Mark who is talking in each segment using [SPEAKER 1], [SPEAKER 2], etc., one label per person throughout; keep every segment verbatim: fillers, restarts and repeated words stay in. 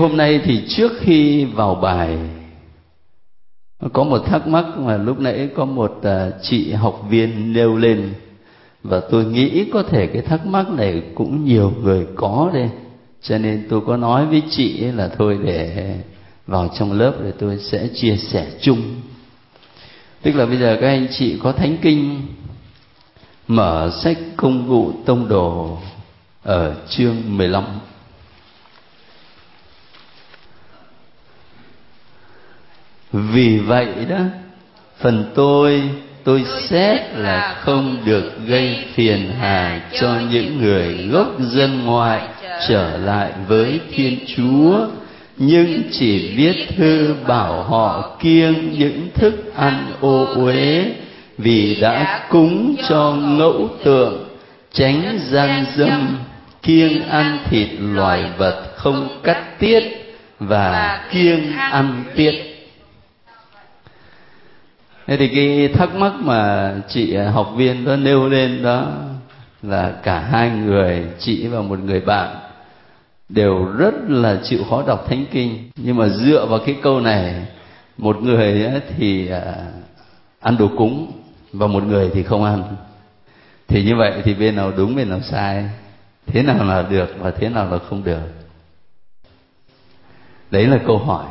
[SPEAKER 1] Hôm nay thì trước khi vào bài, có một thắc mắc mà lúc nãy có một chị học viên nêu lên, và tôi nghĩ có thể cái thắc mắc này cũng nhiều người có đây, cho nên tôi có nói với chị là thôi để vào trong lớp rồi tôi sẽ chia sẻ chung. Tức là bây giờ các anh chị có thánh kinh, mở sách Công vụ Tông Đồ ở chương mười lăm. Vì vậy đó, phần tôi, tôi xét là không được gây phiền hà cho những người gốc dân ngoại trở lại với Thiên Chúa, nhưng chỉ viết thư bảo họ kiêng những thức ăn ô uế, vì đã cúng cho ngẫu tượng, tránh gian dâm, kiêng ăn thịt loài vật không cắt tiết, và kiêng ăn tiết. Thế thì cái thắc mắc mà chị học viên đó nêu lên đó là cả hai người, chị và một người bạn, đều rất là chịu khó đọc thánh kinh. Nhưng mà dựa vào cái câu này, một người thì ăn đồ cúng và một người thì không ăn. Thì như vậy thì bên nào đúng bên nào sai, thế nào là được và thế nào là không được? Đấy là câu hỏi.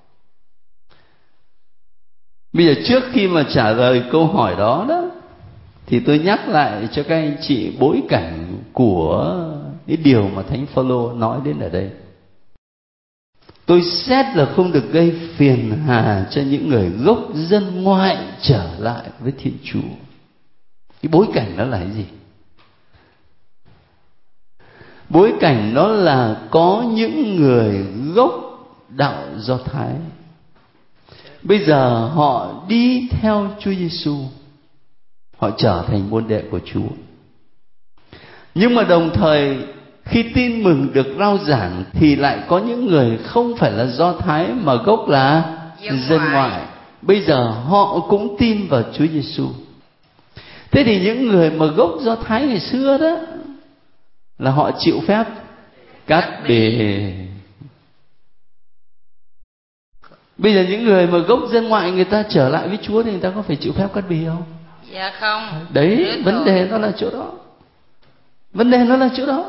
[SPEAKER 1] Bây giờ trước khi mà trả lời câu hỏi đó đó, thì tôi nhắc lại cho các anh chị bối cảnh của cái điều mà Thánh Phaolô nói đến ở đây. Tôi xét là không được gây phiền hà cho những người gốc dân ngoại trở lại với Thiên Chúa. Cái bối cảnh đó là cái gì? Bối cảnh đó là có những người gốc đạo Do Thái, bây giờ họ đi theo Chúa Giêsu, họ trở thành môn đệ của Chúa. Nhưng mà đồng thời khi tin mừng được rao giảng thì lại có những người không phải là Do Thái mà gốc là dân ngoại. Bây giờ họ cũng tin vào Chúa Giêsu. Thế thì những người mà gốc Do Thái ngày xưa đó là họ chịu phép cắt bì. Bây giờ những người mà gốc dân ngoại người ta trở lại với Chúa thì người ta có phải chịu phép cắt bì không?
[SPEAKER 2] Dạ không.
[SPEAKER 1] Đấy, vấn đề nó là chỗ đó. Vấn đề nó là chỗ đó.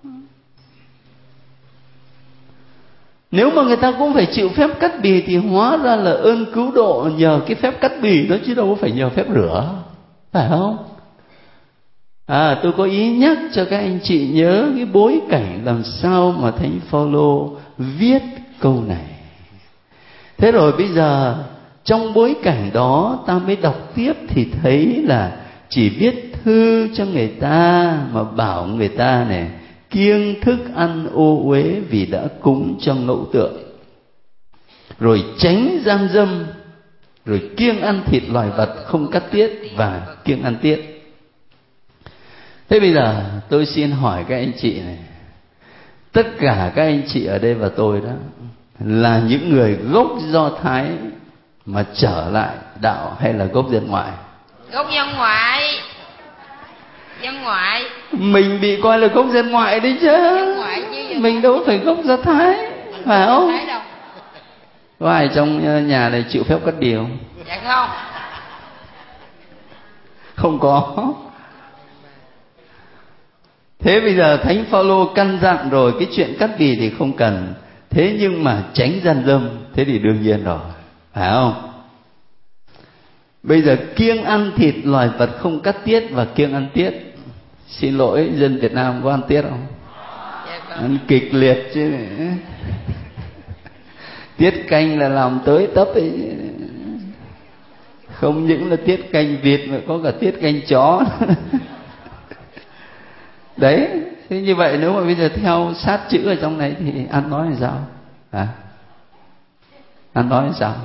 [SPEAKER 1] Nếu mà người ta cũng phải chịu phép cắt bì thì hóa ra là ơn cứu độ nhờ cái phép cắt bì đó, chứ đâu có phải nhờ phép rửa, phải không? À, tôi có ý nhắc cho các anh chị nhớ cái bối cảnh làm sao mà Thánh Phaolô viết câu này. Thế rồi bây giờ trong bối cảnh đó ta mới đọc tiếp thì thấy là chỉ viết thư cho người ta mà bảo người ta này kiêng thức ăn ô uế vì đã cúng cho ngẫu tượng, rồi tránh gian dâm, rồi kiêng ăn thịt loài vật không cắt tiết và kiêng ăn tiết. Thế bây giờ tôi xin hỏi các anh chị này, tất cả các anh chị ở đây và tôi đó là những người gốc Do Thái mà trở lại đạo hay là gốc dân ngoại?
[SPEAKER 2] Gốc dân ngoại. Dân ngoại.
[SPEAKER 1] Mình bị coi là gốc dân ngoại đấy chứ.
[SPEAKER 2] Dân ngoại chứ.
[SPEAKER 1] Mình đâu phải gốc Do Thái,
[SPEAKER 2] mình
[SPEAKER 1] phải không?
[SPEAKER 2] Thái đâu.
[SPEAKER 1] Có ai trong nhà này chịu phép cắt bì không?
[SPEAKER 2] Dạ không.
[SPEAKER 1] Không có. Thế bây giờ Thánh Phaolô căn dặn rồi, cái chuyện cắt bì thì không cần. Thế nhưng mà tránh gian dâm, thế thì đương nhiên rồi, phải không? Bây giờ kiêng ăn thịt loài vật không cắt tiết và kiêng ăn tiết. Xin lỗi, dân Việt Nam có ăn tiết không?
[SPEAKER 2] Dạ không.
[SPEAKER 1] Ăn kịch liệt chứ. Tiết canh là làm tới tấp ấy. Không những là tiết canh vịt mà có cả tiết canh chó. Đấy, thế như vậy nếu mà bây giờ theo sát chữ ở trong này thì ăn nói là sao? À? Ăn nói là sao?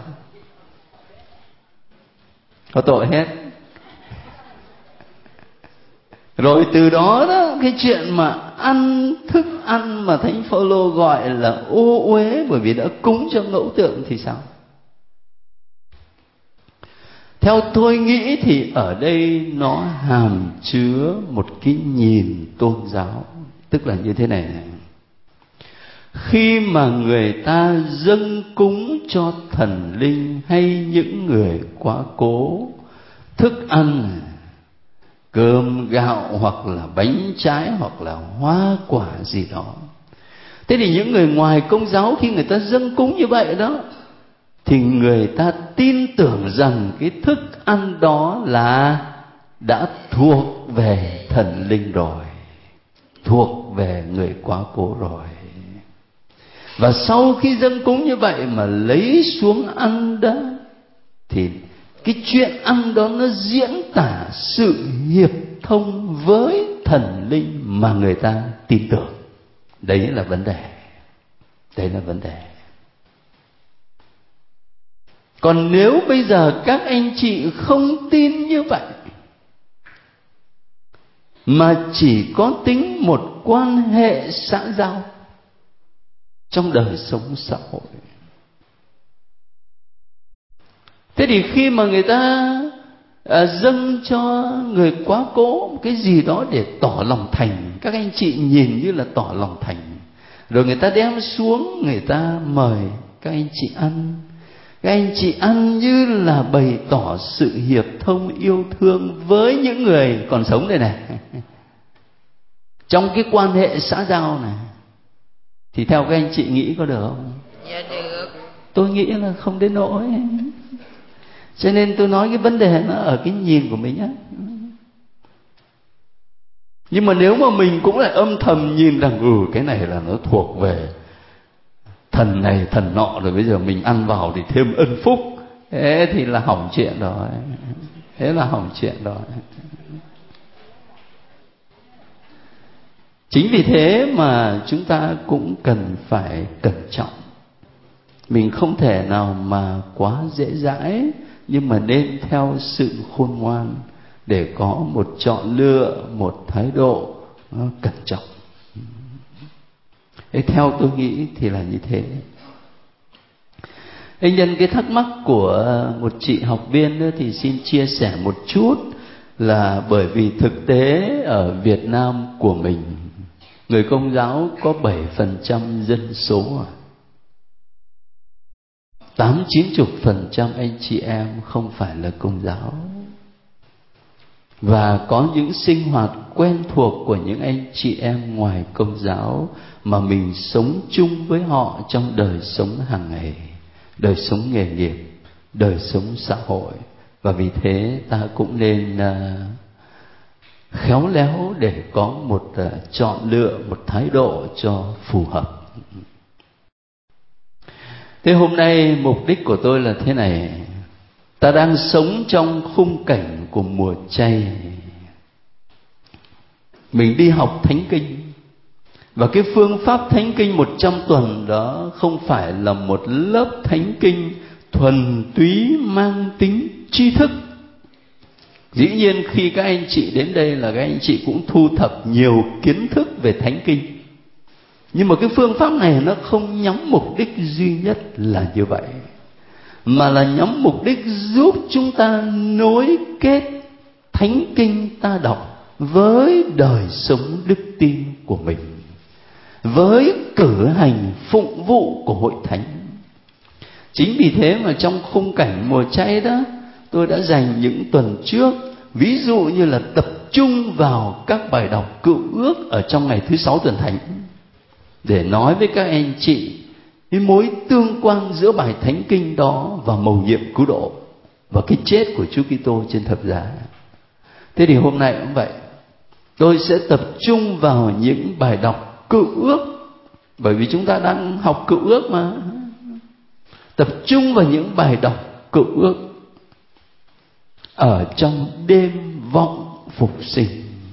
[SPEAKER 1] Có tội hết. Rồi từ đó đó, cái chuyện mà ăn thức ăn mà Thánh Phaolô gọi là ô uế bởi vì đã cúng cho ngẫu tượng thì sao? Theo tôi nghĩ thì ở đây nó hàm chứa một cái nhìn tôn giáo. Tức là như thế này này. khi mà người ta dâng cúng cho thần linh hay những người quá cố thức ăn, cơm gạo hoặc là bánh trái hoặc là hoa quả gì đó. Thế thì những người ngoài Công giáo khi người ta dâng cúng như vậy đó, thì người ta tin tưởng rằng cái thức ăn đó là đã thuộc về thần linh rồi, thuộc về người quá cố rồi. Và sau khi dâng cúng như vậy mà lấy xuống ăn đó, thì cái chuyện ăn đó nó diễn tả sự hiệp thông với thần linh mà người ta tin tưởng. Đấy là vấn đề. Đấy là vấn đề. Còn nếu bây giờ các anh chị không tin như vậy, mà chỉ có tính một quan hệ xã giao trong đời sống xã hội, thế thì khi mà người ta à, dâng cho người quá cố một cái gì đó để tỏ lòng thành, các anh chị nhìn như là tỏ lòng thành, rồi người ta đem xuống, người ta mời các anh chị ăn. Các anh chị ăn như là bày tỏ sự hiệp thông yêu thương với những người còn sống đây này, trong cái quan hệ xã giao này, thì theo các anh chị nghĩ có được không?
[SPEAKER 2] Dạ được.
[SPEAKER 1] Tôi nghĩ là không đến nỗi. Cho nên tôi nói cái vấn đề nó ở cái nhìn của mình á. Nhưng mà nếu mà mình cũng lại âm thầm nhìn rằng ừ cái này là nó thuộc về thần này thần nọ, rồi bây giờ mình ăn vào thì thêm ân phúc, thế thì là hỏng chuyện rồi. Thế là hỏng chuyện rồi. Chính vì thế mà chúng ta cũng cần phải cẩn trọng. Mình không thể nào mà quá dễ dãi, nhưng mà nên theo sự khôn ngoan để có một chọn lựa, một thái độ cẩn trọng. Thế theo tôi nghĩ thì là như thế. Thế nhân cái thắc mắc của một chị học viên nữa thì xin chia sẻ một chút, là bởi vì thực tế ở Việt Nam của mình, người Công giáo có bảy phần trăm dân số, tám chín chục phần trăm anh chị em không phải là Công giáo. Và có những sinh hoạt quen thuộc của những anh chị em ngoài Công giáo mà mình sống chung với họ trong đời sống hàng ngày, đời sống nghề nghiệp, đời sống xã hội. Và vì thế ta cũng nên uh, khéo léo để có một uh, chọn lựa, một thái độ cho phù hợp. Thế hôm nay mục đích của tôi là thế này. Ta đang sống trong khung cảnh của mùa chay. Mình đi học thánh kinh, và cái phương pháp thánh kinh một trăm tuần đó không phải là một lớp thánh kinh thuần túy mang tính tri thức. Dĩ nhiên khi các anh chị đến đây là các anh chị cũng thu thập nhiều kiến thức về thánh kinh, nhưng mà cái phương pháp này nó không nhắm mục đích duy nhất là như vậy, mà là nhắm mục đích giúp chúng ta nối kết thánh kinh ta đọc với đời sống đức tin của mình, với cử hành phụng vụ của hội thánh. Chính vì thế mà trong khung cảnh mùa chay đó, tôi đã dành những tuần trước, ví dụ như là tập trung vào các bài đọc Cựu Ước ở trong ngày thứ sáu tuần thánh, để nói với các anh chị cái mối tương quan giữa bài thánh kinh đó và mầu nhiệm cứu độ và cái chết của Chúa Kitô trên thập giá. Thế thì hôm nay cũng vậy, tôi sẽ tập trung vào những bài đọc Cựu Ước, bởi vì chúng ta đang học Cựu Ước mà. Tập trung vào những bài đọc Cựu Ước ở trong đêm vọng phục sinh.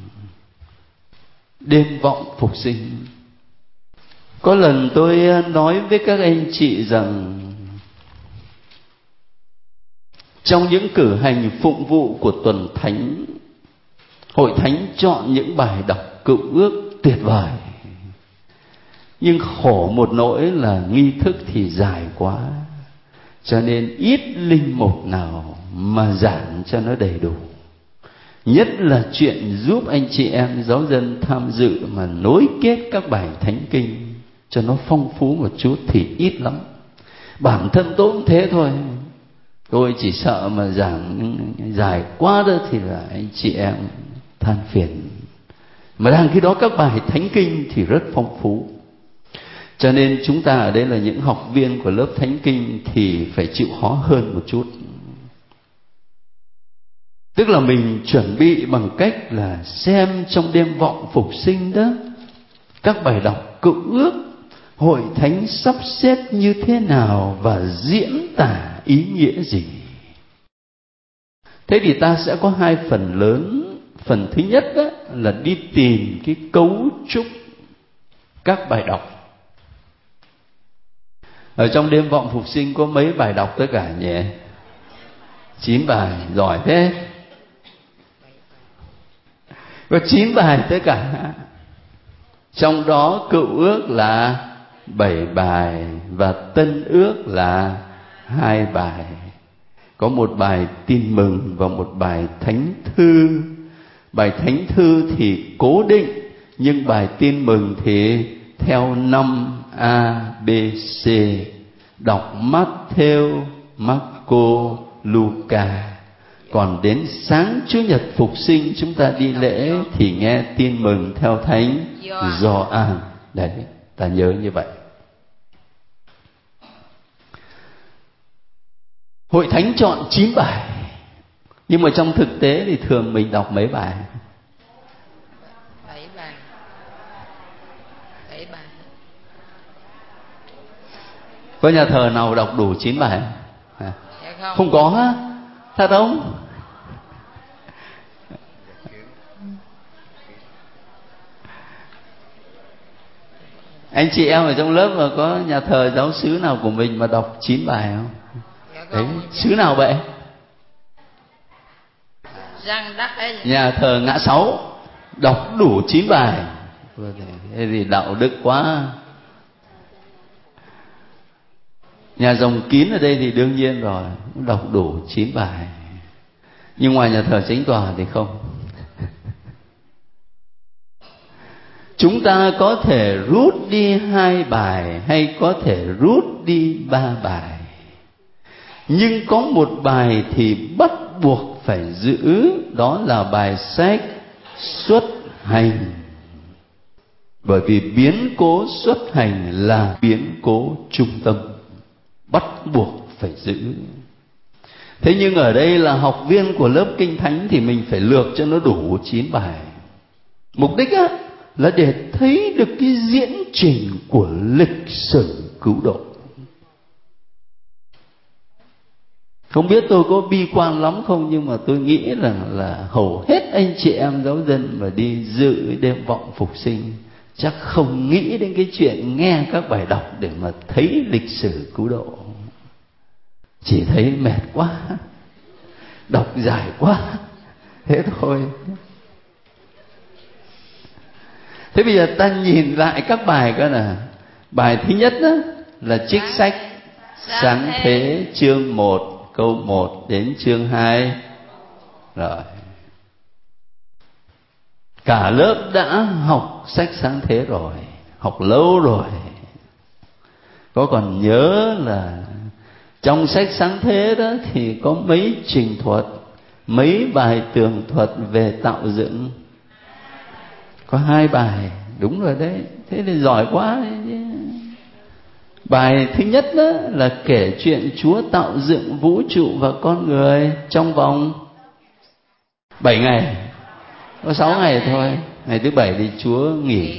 [SPEAKER 1] Đêm vọng phục sinh. Có lần tôi nói với các anh chị rằng trong những cử hành phụng vụ của tuần thánh, hội thánh chọn những bài đọc Cựu Ước tuyệt vời, nhưng khổ một nỗi là nghi thức thì dài quá, cho nên ít linh mục nào mà giảng cho nó đầy đủ. Nhất là chuyện giúp anh chị em giáo dân tham dự mà nối kết các bài thánh kinh cho nó phong phú một chút thì ít lắm. Bản thân tôi cũng thế thôi. Tôi chỉ sợ mà giảng dài quá đó thì là anh chị em than phiền. Mà đang khi đó các bài thánh kinh thì rất phong phú. Cho nên chúng ta ở đây là những học viên của lớp thánh kinh thì phải chịu khó hơn một chút. Tức là mình chuẩn bị bằng cách là xem trong đêm vọng phục sinh đó, các bài đọc Cựu Ước, hội thánh sắp xếp như thế nào và diễn tả ý nghĩa gì. Thế thì ta sẽ có hai phần lớn. Phần thứ nhất đó là đi tìm cái cấu trúc các bài đọc. Ở trong đêm vọng phục sinh có mấy bài đọc tất cả nhỉ? Chín bài, giỏi thế. Có chín bài tất cả. Trong đó Cựu Ước là bảy bài và Tân Ước là hai bài. Có một bài tin mừng và một bài thánh thư. Bài thánh thư thì cố định, nhưng bài tin mừng thì theo năm A, B, C. Đọc Matthew, Marco, Luca. Còn đến sáng Chủ nhật phục sinh chúng ta đi lễ thì nghe tin mừng theo thánh Gioan. Đấy, ta nhớ như vậy. Hội thánh chọn chín bài, nhưng mà trong thực tế thì thường mình đọc mấy bài?
[SPEAKER 2] Bảy bài. Bảy bài.
[SPEAKER 1] Có nhà thờ nào đọc đủ chín bài? À,
[SPEAKER 2] không.
[SPEAKER 1] Không có á? Thật không? Anh chị em ở trong lớp mà có nhà thờ giáo xứ nào của mình mà đọc chín bài không?
[SPEAKER 2] Dạ
[SPEAKER 1] Đấy,
[SPEAKER 2] không.
[SPEAKER 1] xứ nào vậy?
[SPEAKER 2] Răng đắc ấy.
[SPEAKER 1] Nhà thờ Ngã Sáu đọc đủ chín bài. Thế thì đạo đức quá. Nhà Dòng Kín ở đây thì đương nhiên rồi, đọc đủ chín bài. Nhưng ngoài nhà thờ Chánh Tòa thì không. Chúng ta có thể rút đi hai bài hay có thể rút đi ba bài. Nhưng có một bài thì bắt buộc phải giữ, đó là bài sách Xuất Hành. Bởi vì biến cố xuất hành là biến cố trung tâm, bắt buộc phải giữ. Thế nhưng ở đây là học viên của lớp Kinh Thánh thì mình phải lược cho nó đủ chín bài. Mục đích á là để thấy được cái diễn trình của lịch sử cứu độ. Không biết tôi có bi quan lắm không, nhưng mà tôi nghĩ rằng là hầu hết anh chị em giáo dân mà đi dự đêm vọng phục sinh chắc không nghĩ đến cái chuyện nghe các bài đọc để mà thấy lịch sử cứu độ. Chỉ thấy mệt quá, đọc dài quá, thế thôi. Thế bây giờ ta nhìn lại các bài coi nè. Bài thứ nhất đó là trích sách Sáng Thế chương một câu một đến chương hai. Rồi, cả lớp đã học sách Sáng Thế rồi, học lâu rồi. Có còn nhớ là trong sách Sáng Thế đó thì có mấy trình thuật, mấy bài tường thuật về tạo dựng? Có hai bài, đúng rồi đấy. Thế thì giỏi quá đấy. Bài thứ nhất đó là kể chuyện Chúa tạo dựng vũ trụ và con người trong vòng bảy ngày. Có sáu ngày thôi. Ngày thứ bảy thì Chúa nghỉ.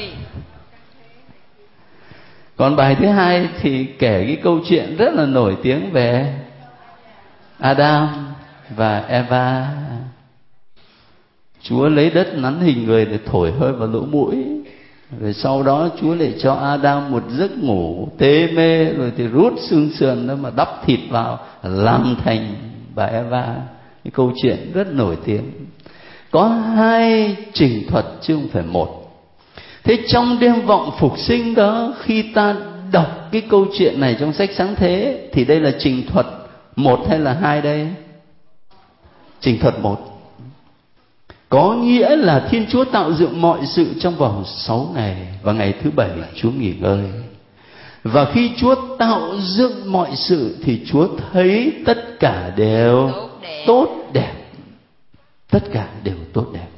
[SPEAKER 1] Còn bài thứ hai thì kể cái câu chuyện rất là nổi tiếng về Adam và Eva. Chúa lấy đất nắn hình người để thổi hơi vào lỗ mũi. Rồi sau đó Chúa lại cho Adam một giấc ngủ tê mê, rồi thì rút xương sườn đó mà đắp thịt vào làm thành bà Eva. Cái câu chuyện rất nổi tiếng. Có hai trình thuật chứ không phải một. Thế trong đêm vọng phục sinh đó, khi ta đọc cái câu chuyện này trong sách Sáng Thế thì đây là trình thuật một hay là hai đây? Trình thuật một. Có nghĩa là Thiên Chúa tạo dựng mọi sự trong vòng sáu ngày, và ngày thứ bảy Chúa nghỉ ngơi. Và khi Chúa tạo dựng mọi sự thì Chúa thấy tất cả đều
[SPEAKER 2] tốt đẹp.
[SPEAKER 1] tốt đẹp. Tất cả đều tốt đẹp.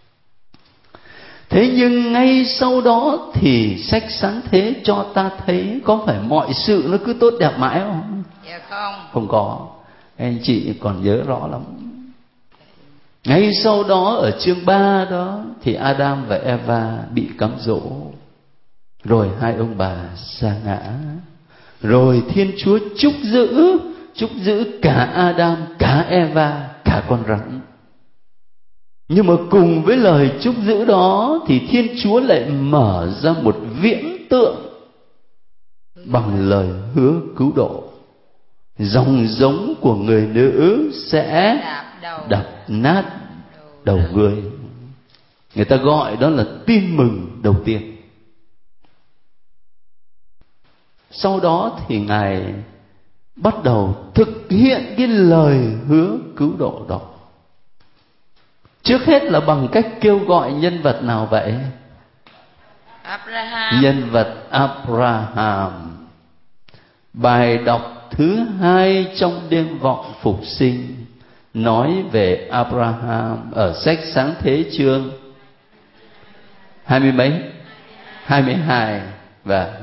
[SPEAKER 1] Thế nhưng ngay sau đó thì sách Sáng Thế cho ta thấy có phải mọi sự nó cứ tốt đẹp mãi không?
[SPEAKER 2] Dạ không.
[SPEAKER 1] Không có. Anh chị còn nhớ rõ lắm. Ngay sau đó ở chương ba đó thì Adam và Eva bị cám dỗ. Rồi hai ông bà sa ngã. Rồi Thiên Chúa trúc giữ, trúc giữ cả Adam, cả Eva, cả con rắn. Nhưng mà cùng với lời trúc giữ đó thì Thiên Chúa lại mở ra một viễn tượng bằng lời hứa cứu độ. Dòng giống của người nữ sẽ đập nát đầu ngươi. Người ta gọi đó là tin mừng đầu tiên. Sau đó thì Ngài bắt đầu thực hiện cái lời hứa cứu độ đó. Trước hết là bằng cách kêu gọi nhân vật nào vậy?
[SPEAKER 2] Abraham.
[SPEAKER 1] Nhân vật Abraham. Bài đọc thứ hai trong đêm vọng phục sinh nói về Abraham ở sách Sáng Thế chương hai mươi mấy? Hai mươi hai. Và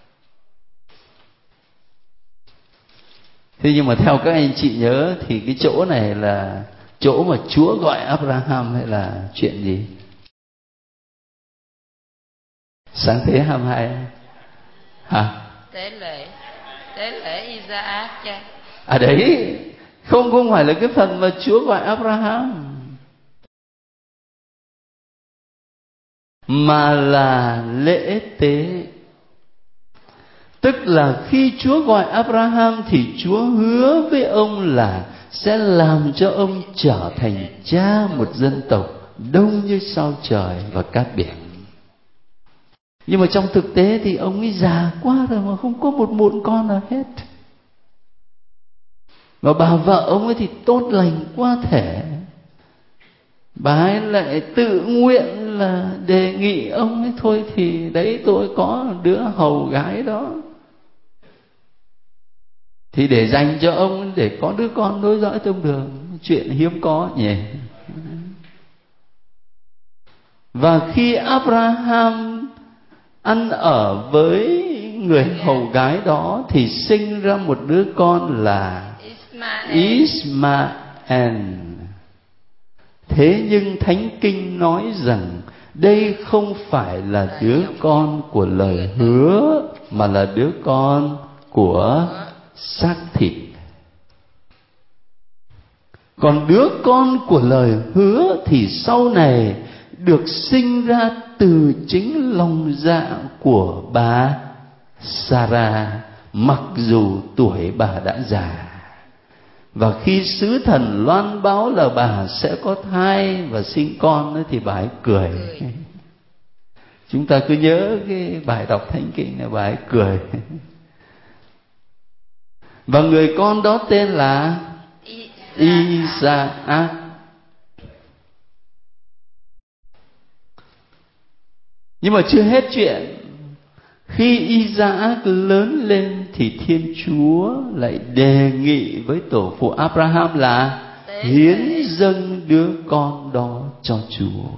[SPEAKER 1] thế nhưng mà theo các anh chị nhớ thì cái chỗ này là chỗ mà Chúa gọi Abraham hay là chuyện gì? Sáng Thế hai mươi hai hả?
[SPEAKER 2] Tế lễ, tế lễ Isaac chứ.
[SPEAKER 1] À đấy, không không phải là cái phần mà Chúa gọi Abraham, mà là lễ tế. Tức là khi Chúa gọi Abraham thì Chúa hứa với ông là sẽ làm cho ông trở thành cha một dân tộc đông như sao trời và cát biển. Nhưng mà trong thực tế thì ông ấy già quá rồi mà không có một muộn con nào hết. Và bà vợ ông ấy thì tốt lành quá thể, bà ấy lại tự nguyện là đề nghị ông ấy thôi thì đấy tôi có đứa hầu gái đó, thì để dành cho ông để có đứa con nối dõi tông đường. Chuyện hiếm có nhỉ. Và khi Abraham ăn ở với người hầu gái đó thì sinh ra một đứa con là Ismael. Thế nhưng Thánh Kinh nói rằng đây không phải là đứa con của lời hứa, mà là đứa con của xác thịt. Còn đứa con của lời hứa thì sau này được sinh ra từ chính lòng dạ của bà Sarah, mặc dù tuổi bà đã già. Và khi sứ thần loan báo là bà sẽ có thai và sinh con thì bà ấy cười. Chúng ta cứ nhớ cái bài đọc Thánh Kinh là bà ấy cười. Và người con đó tên là Isaac. Nhưng mà chưa hết chuyện. Khi Isaac lớn lên thì Thiên Chúa lại đề nghị với tổ phụ Abraham là hiến dâng đứa con đó cho Chúa.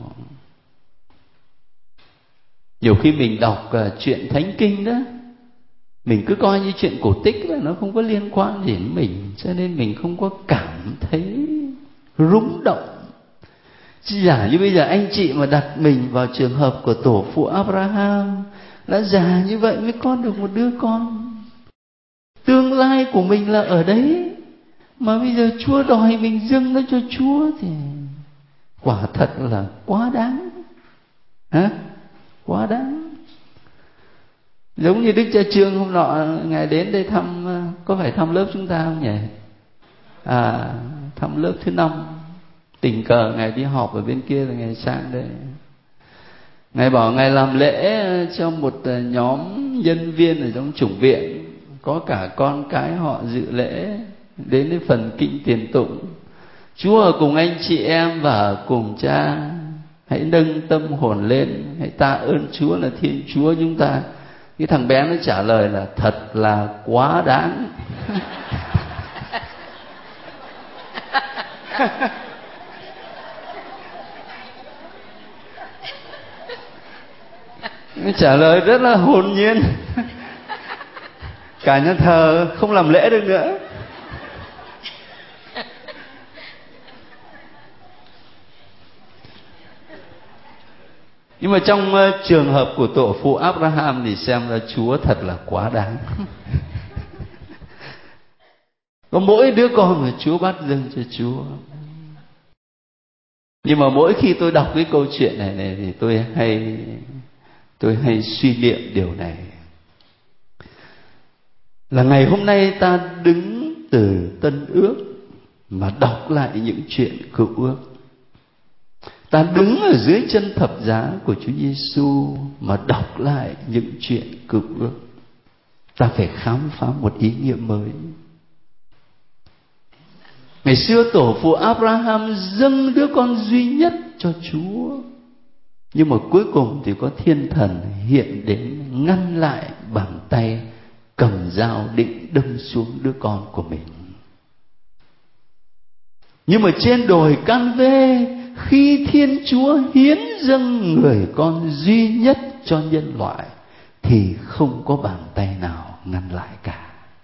[SPEAKER 1] Nhiều khi mình đọc uh, chuyện Thánh Kinh đó, mình cứ coi như chuyện cổ tích là nó không có liên quan gì đến mình, cho nên mình không có cảm thấy rung động. Chỉ giả như bây giờ anh chị mà đặt mình vào trường hợp của tổ phụ Abraham, đã già như vậy mới có được một đứa con, tương lai của mình là ở đấy, mà bây giờ Chúa đòi mình dâng nó cho Chúa thì quả thật là quá đáng. Hả? Quá đáng. Giống như Đức Cha Trương hôm nọ Ngài đến đây thăm, có phải thăm lớp chúng ta không nhỉ? À, thăm lớp thứ năm. Tình cờ Ngài đi họp ở bên kia rồi Ngài sang đây. Ngài bảo Ngài làm lễ cho một nhóm nhân viên ở trong chủng viện, có cả con cái họ dự lễ, đến đến phần kinh tiền tụng. Chúa ở cùng anh chị em và ở cùng Cha. Hãy nâng tâm hồn lên, hãy tạ ơn Chúa là Thiên Chúa chúng ta. Cái thằng bé nó trả lời là thật là quá đáng. Nó trả lời rất là hồn nhiên. Cả nhà thờ không làm lễ được nữa. Nhưng mà trong uh, trường hợp của tổ phụ Abraham thì xem ra Chúa thật là quá đáng. Có mỗi đứa con mà Chúa bắt dâng cho Chúa. Nhưng mà mỗi khi tôi đọc cái câu chuyện này này thì tôi hay tôi hay suy niệm điều này, là ngày hôm nay ta đứng từ Tân Ước mà đọc lại những chuyện Cựu Ước. Ta đứng ở dưới chân thập giá của Chúa Giêsu mà đọc lại những chuyện Cựu Ước. Ta phải khám phá một ý nghĩa mới. Ngày xưa tổ phụ Abraham dâng đứa con duy nhất cho Chúa, nhưng mà cuối cùng thì có thiên thần hiện đến ngăn lại bàn tay cầm dao định đâm xuống đứa con của mình. Nhưng mà trên đồi Can Vê, khi Thiên Chúa hiến dâng người con duy nhất cho nhân loại, thì không có bàn tay nào ngăn lại cả.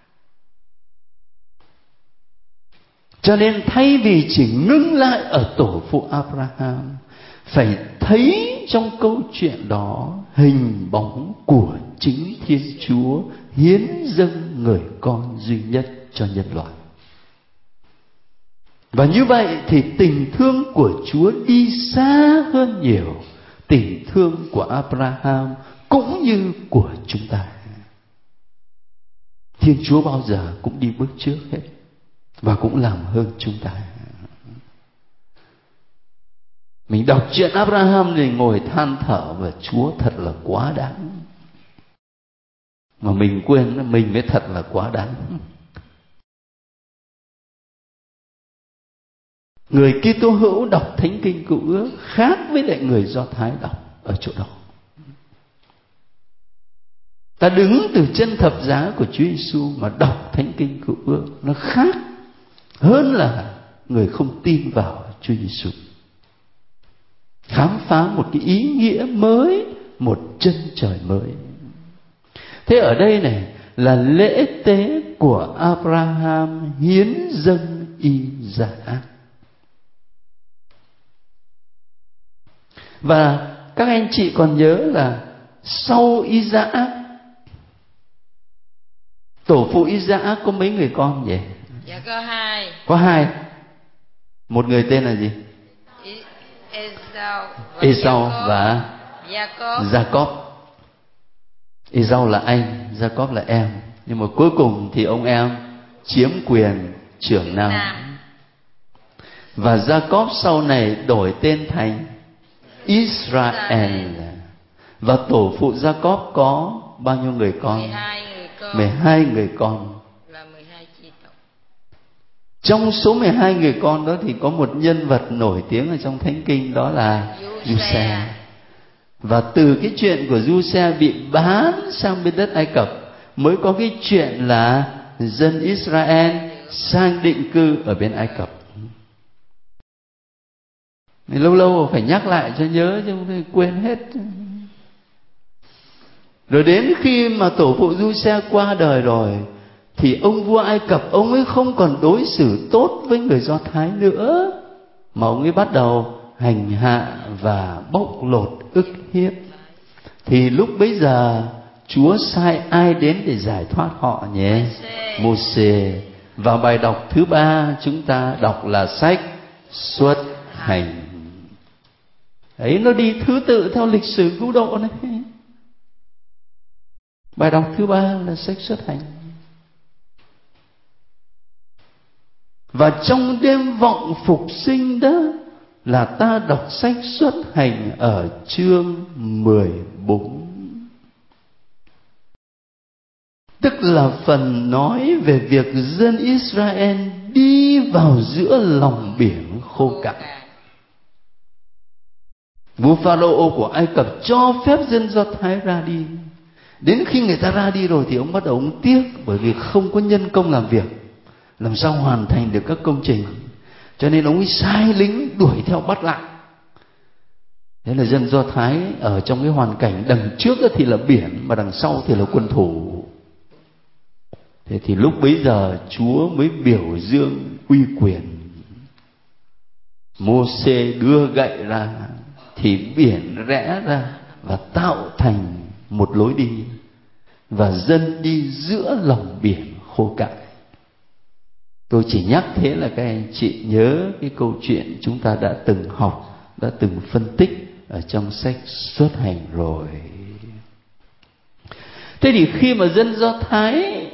[SPEAKER 1] Cho nên thay vì chỉ ngưng lại ở tổ phụ Abraham, phải thấy trong câu chuyện đó hình bóng của chính Thiên Chúa hiến dâng người con duy nhất cho nhân loại. Và như vậy thì tình thương của Chúa đi xa hơn nhiều tình thương của Abraham cũng như của chúng ta. Thiên Chúa bao giờ cũng đi bước trước hết và cũng làm hơn chúng ta. Mình đọc chuyện Abraham thì ngồi than thở và Chúa thật là quá đáng, mà mình quên mình mới thật là quá đáng. Người Kitô hữu đọc Thánh Kinh Cựu Ước khác với lại người Do Thái đọc ở chỗ đó. Ta đứng từ chân thập giá của Chúa Giêsu mà đọc Thánh Kinh Cựu Ước, nó khác hơn là người không tin vào Chúa Giêsu. Khám phá một cái ý nghĩa mới, một chân trời mới. Thế ở đây này là lễ tế của Abraham hiến dâng Isaac. Và các anh chị còn nhớ là sau Isaac, tổ phụ Isaac có mấy người con vậy?
[SPEAKER 2] Dạ có hai.
[SPEAKER 1] Có hai. Một người tên là gì?
[SPEAKER 2] Esau và
[SPEAKER 1] Esau và
[SPEAKER 2] Jacob.
[SPEAKER 1] Jacob. Esau là anh, Jacob là em. Nhưng mà cuối cùng thì ông em chiếm quyền trưởng nam. Nam. Và Jacob sau này đổi tên thành Israel. Và tổ phụ Jacob có bao nhiêu người con?
[SPEAKER 2] mười hai người con.
[SPEAKER 1] mười hai người con.
[SPEAKER 2] Và mười hai chi tộc.
[SPEAKER 1] Trong số mười hai người con đó thì có một nhân vật nổi tiếng ở trong Thánh Kinh, đó là Giuse. Và từ cái chuyện của Giuse bị bán sang bên đất Ai Cập mới có cái chuyện là dân Israel sang định cư ở bên Ai Cập. Nên lâu lâu phải nhắc lại cho nhớ, chứ không thì quên hết. Rồi đến khi mà tổ phụ Giuse qua đời rồi thì ông vua Ai Cập, ông ấy không còn đối xử tốt với người Do Thái nữa, mà ông ấy bắt đầu hành hạ và bóc lột ức hiếp. Thì lúc bấy giờ Chúa sai ai đến để giải thoát họ nhé? Mô-sê. Và bài đọc thứ ba chúng ta đọc là sách Xuất Hành. Ấy, nó đi thứ tự theo lịch sử cứu độ này. Bài đọc thứ ba là sách Xuất Hành. Và trong đêm vọng phục sinh đó là ta đọc sách Xuất Hành ở chương mười bốn. Tức là phần nói về việc dân Israel đi vào giữa lòng biển khô cạn. Vua Pharaoh của Ai Cập cho phép dân Do Thái ra đi. Đến khi người ta ra đi rồi thì ông bắt đầu ông tiếc, bởi vì không có nhân công làm việc, làm sao hoàn thành được các công trình. Cho nên ông ấy sai lính đuổi theo bắt lại. Thế là dân Do Thái ở trong cái hoàn cảnh đằng trước thì là biển, mà đằng sau thì là quân thủ. Thế thì lúc bấy giờ Chúa mới biểu dương uy quyền. Mô-xê đưa gậy ra thì biển rẽ ra và tạo thành một lối đi, và dân đi giữa lòng biển khô cạn. Tôi chỉ nhắc thế là các anh chị nhớ cái câu chuyện chúng ta đã từng học, đã từng phân tích ở trong sách Xuất Hành rồi. Thế thì khi mà dân Do Thái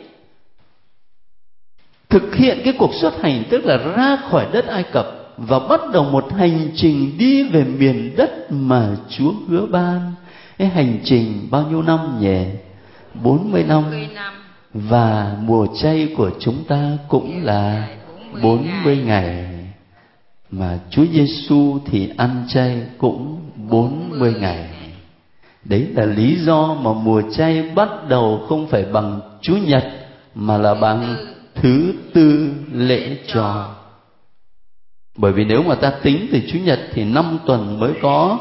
[SPEAKER 1] thực hiện cái cuộc xuất hành, tức là ra khỏi đất Ai Cập và bắt đầu một hành trình đi về miền đất mà Chúa hứa ban. Cái hành trình bao nhiêu năm nhỉ? bốn mươi năm. Và mùa chay của chúng ta cũng là bốn mươi ngày. Mà Chúa Giêsu thì ăn chay cũng bốn mươi ngày. Đấy là lý do mà mùa chay bắt đầu không phải bằng Chủ nhật, mà là bằng thứ tư lễ tròn. Bởi vì nếu mà ta tính từ Chủ nhật thì năm tuần mới có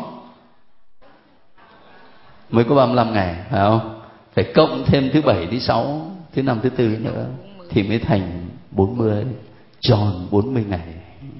[SPEAKER 1] mới có ba mươi lăm ngày, phải không? Phải cộng thêm thứ bảy, thứ sáu, thứ năm, thứ tư nữa thì mới thành bốn mươi, tròn bốn mươi ngày.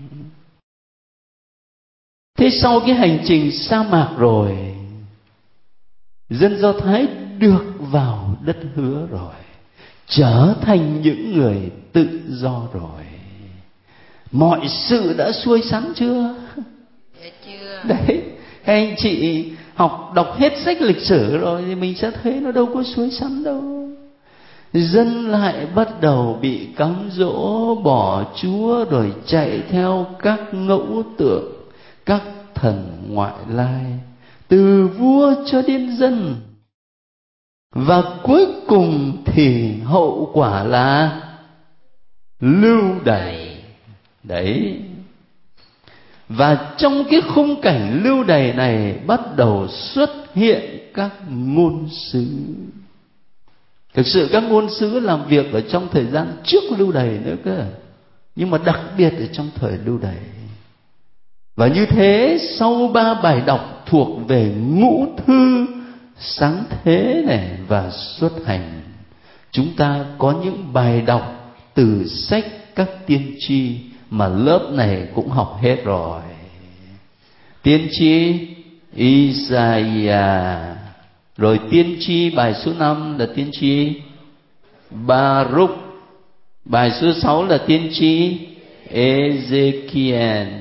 [SPEAKER 1] Thế sau cái hành trình sa mạc rồi, dân Do Thái được vào đất hứa rồi, trở thành những người tự do rồi. Mọi sự đã xuôi sắn chưa?
[SPEAKER 2] Dạ chưa.
[SPEAKER 1] Đấy, các anh chị học đọc hết sách lịch sử rồi thì mình sẽ thấy nó đâu có xuôi sắn đâu. Dân lại bắt đầu bị cám dỗ bỏ Chúa, rồi chạy theo các ngẫu tượng, các thần ngoại lai, từ vua cho đến dân. Và cuối cùng thì hậu quả là lưu đày. Đấy. Và trong cái khung cảnh lưu đày này bắt đầu xuất hiện các ngôn sứ. Thực sự các ngôn sứ làm việc ở trong thời gian trước lưu đày nữa cơ, nhưng mà đặc biệt ở trong thời lưu đày. Và như thế, sau ba bài đọc thuộc về Ngũ Thư, Sáng Thế này và Xuất Hành, chúng ta có những bài đọc từ sách các tiên tri mà lớp này cũng học hết rồi. Tiên tri Isaiah, rồi tiên tri bài số năm là tiên tri Baruch, bài số sáu là tiên tri Ezekiel.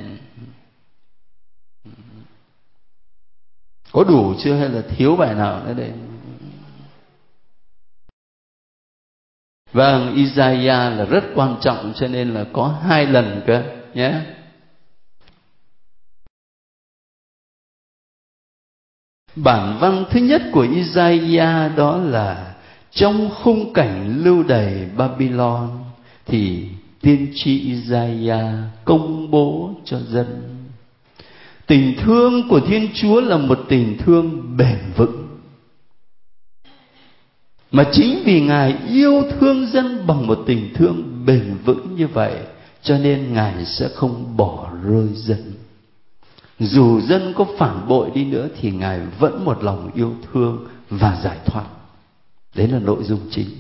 [SPEAKER 1] Có đủ chưa hay là thiếu bài nào nữa đây? Vâng, Isaiah là rất quan trọng, cho nên là có hai lần cơ nhé. Bản văn thứ nhất của Isaiah đó là trong khung cảnh lưu đày Babylon thì tiên tri Isaiah công bố cho dân. Tình thương của Thiên Chúa là một tình thương bền vững, mà chính vì Ngài yêu thương dân bằng một tình thương bền vững như vậy, cho nên Ngài sẽ không bỏ rơi dân. Dù dân có phản bội đi nữa thì Ngài vẫn một lòng yêu thương và giải thoát. Đấy là nội dung chính.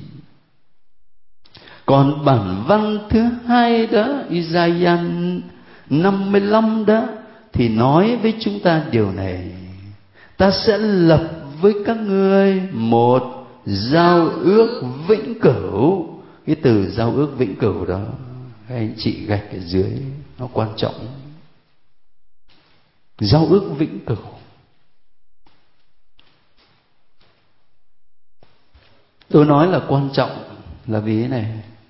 [SPEAKER 1] Còn bản văn thứ hai đó, Isaiah năm mươi lăm đó, thì nói với chúng ta điều này: ta sẽ lập với các ngươi một giao ước vĩnh cửu. Cái từ giao ước vĩnh cửu đó các anh chị gạch ở dưới, nó quan trọng. Giao ước vĩnh cửu. Tôi nói là quan trọng là vì thế này: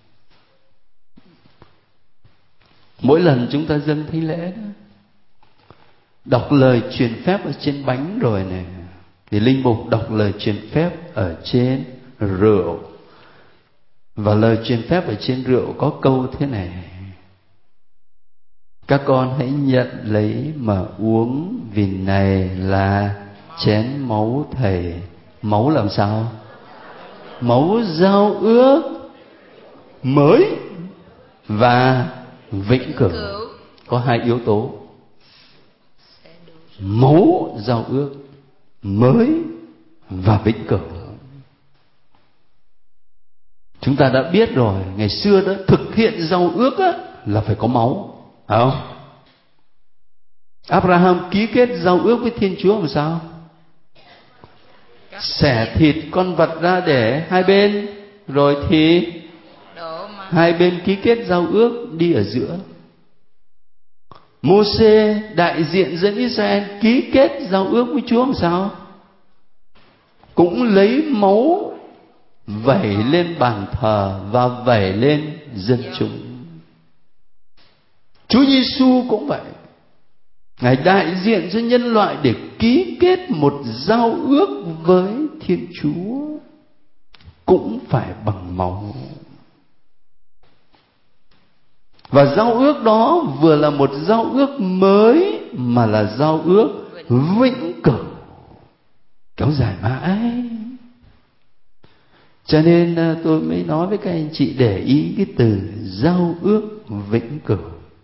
[SPEAKER 1] mỗi lần chúng ta dâng thánh lễ đó, đọc lời truyền phép ở trên bánh rồi này, thì linh mục đọc lời truyền phép ở trên rượu. Và lời truyền phép ở trên rượu có câu thế này: Các con hãy nhận lấy mà uống, vì này là chén máu Thầy. Máu làm sao? Máu giao ước mới và vĩnh cửu. Có hai yếu tố: máu giao ước mới và vĩnh cửu. Chúng ta đã biết rồi, ngày xưa đó thực hiện giao ước á, là phải có máu, phải không? Abraham ký kết giao ước với Thiên Chúa làm sao? Xẻ thịt con vật ra để hai bên, rồi thì hai bên ký kết giao ước đi ở giữa. Mô-xê đại diện dân Israel ký kết giao ước với Chúa làm sao? Cũng lấy máu vẩy lên bàn thờ và vẩy lên dân chúng. Chúa Giêsu cũng vậy, Ngài đại diện cho nhân loại để ký kết một giao ước với Thiên Chúa, cũng phải bằng máu. Và giao ước đó vừa là một giao ước mới, mà là giao ước vĩnh cửu, kéo dài mãi. Cho nên tôi mới nói với các anh chị để ý cái từ giao ước vĩnh cửu.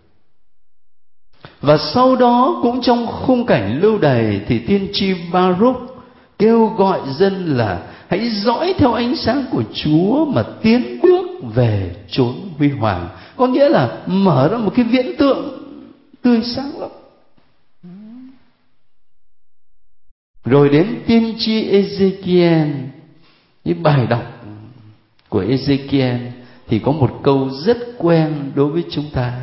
[SPEAKER 1] Và sau đó cũng trong khung cảnh lưu đày thì tiên tri Ba-rúc kêu gọi dân là hãy dõi theo ánh sáng của Chúa mà tiến bước về chốn huy hoàng. Có nghĩa là mở ra một cái viễn tượng tươi sáng lắm. Rồi đến tiên tri Ê-zê-ki-el, cái bài đọc của Ê-zê-ki-el thì có một câu rất quen đối với chúng ta.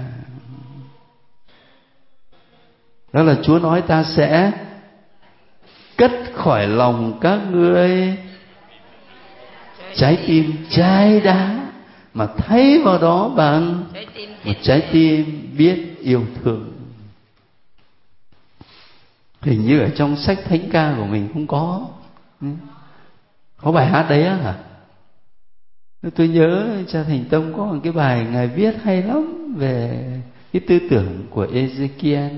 [SPEAKER 1] Đó là Chúa nói ta sẽ cất khỏi lòng các ngươi trái tim chai đá, mà thay vào đó bằng một trái tim biết yêu thương. Hình như ở trong sách thánh ca của mình không có. Có bài hát đấy á hả? Tôi nhớ cha Thành Tông có một cái bài Ngài viết hay lắm về cái tư tưởng của Ê-zê-ki-el.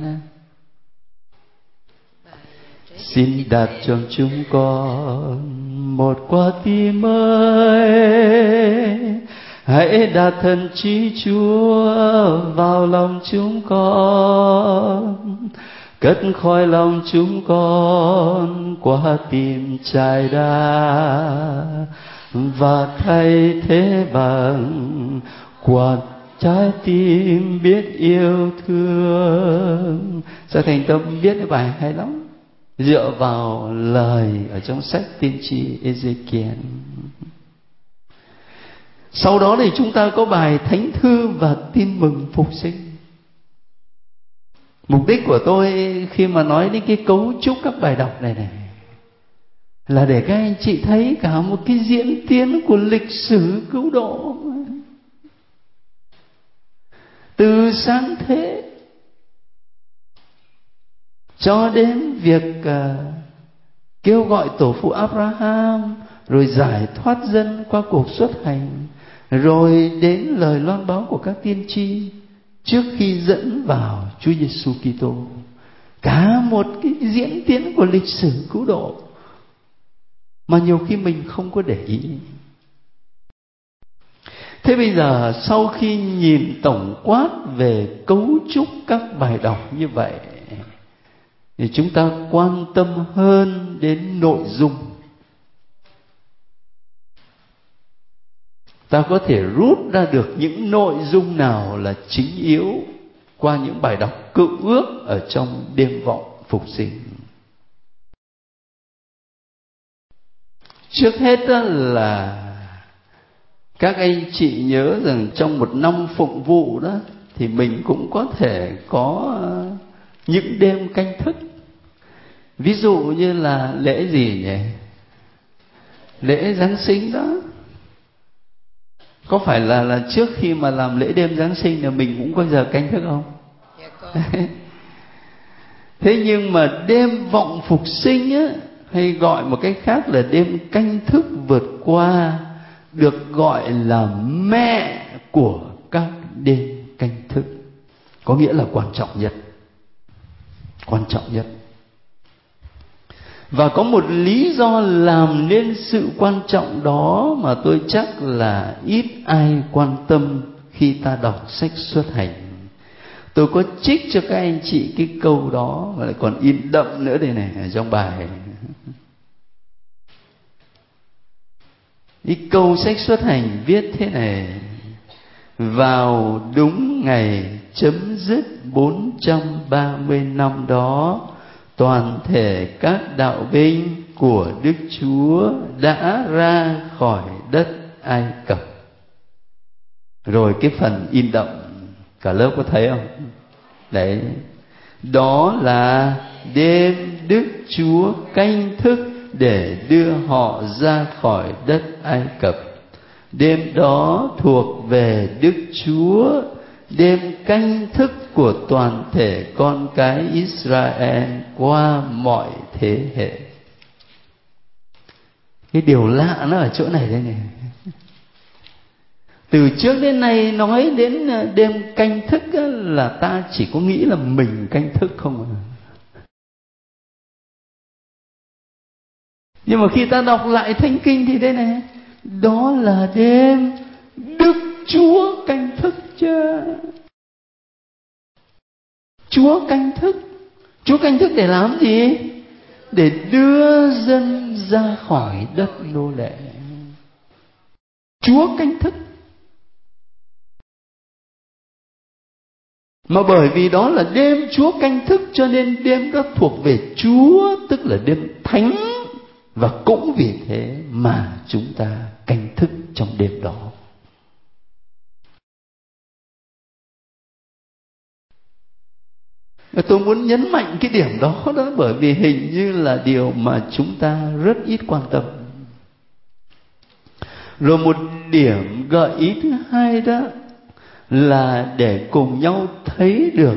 [SPEAKER 1] Xin đặt cho chúng con một quả tim ơi, hãy đặt thần trí Chúa vào lòng chúng con, cất khỏi lòng chúng con quả tim chai đá, và thay thế bằng quả trái tim biết yêu thương. Cha Thành Tâm viết cái bài hay lắm, dựa vào lời ở trong sách tiên tri Ê-zê-ki-el. Sau đó thì chúng ta có bài Thánh Thư và Tin Mừng Phục Sinh. Mục đích của tôi khi mà nói đến cái cấu trúc các bài đọc này này là để các anh chị thấy cả một cái diễn tiến của lịch sử cứu độ, từ sáng thế cho đến việc uh, kêu gọi tổ phụ Abraham, rồi giải thoát dân qua cuộc xuất hành, rồi đến lời loan báo của các tiên tri trước khi dẫn vào Chúa Giêsu Kitô. Cả một cái diễn tiến của lịch sử cứu độ mà nhiều khi mình không có để ý. Thế bây giờ sau khi nhìn tổng quát về cấu trúc các bài đọc như vậy, thì chúng ta quan tâm hơn đến nội dung. Ta có thể rút ra được những nội dung nào là chính yếu qua những bài đọc cựu ước ở trong đêm vọng phục sinh. Trước hết đó là các anh chị nhớ rằng trong một năm phụng vụ đó thì mình cũng có thể có những đêm canh thức. Ví dụ như là lễ gì nhỉ? Lễ Giáng sinh đó. Có phải là là trước khi mà làm lễ đêm Giáng sinh là mình cũng có giờ canh thức không?
[SPEAKER 2] Dạ con.
[SPEAKER 1] Thế nhưng mà đêm vọng phục sinh á, hay gọi một cách khác là đêm canh thức vượt qua, được gọi là mẹ của các đêm canh thức. có nghĩa là quan trọng nhất. Quan trọng nhất. Và có một lý do làm nên sự quan trọng đó mà tôi chắc là ít ai quan tâm khi ta đọc sách Xuất Hành. Tôi có trích cho các anh chị cái câu đó mà lại còn in đậm nữa đây này, ở trong bài. Cái câu sách Xuất Hành viết thế này: vào đúng ngày chấm dứt bốn trăm ba mươi năm đó, toàn thể các đạo binh của Đức Chúa đã ra khỏi đất Ai Cập. Rồi cái phần in đậm, cả lớp có thấy không? Đấy, đó là đêm Đức Chúa canh thức để đưa họ ra khỏi đất Ai Cập. Đêm đó thuộc về Đức Chúa, đêm canh thức của toàn thể con cái Israel qua mọi thế hệ. Cái điều lạ nó ở chỗ này đây này. Từ trước đến nay nói đến đêm canh thức là ta chỉ có nghĩ là mình canh thức không à. Nhưng mà khi ta đọc lại Thánh Kinh thì đây này, đó là đêm Đức Chúa canh thức chứ. Chúa canh thức. Chúa canh thức để làm gì? Để đưa dân ra khỏi đất nô lệ. Chúa canh thức. Mà bởi vì đó là đêm Chúa canh thức cho nên đêm đó thuộc về Chúa, tức là đêm thánh. Và cũng vì thế mà chúng ta canh thức trong đêm đó. Tôi muốn nhấn mạnh cái điểm đó đó, bởi vì hình như là điều mà chúng ta rất ít quan tâm. Rồi một điểm gợi ý thứ hai đó là để cùng nhau thấy được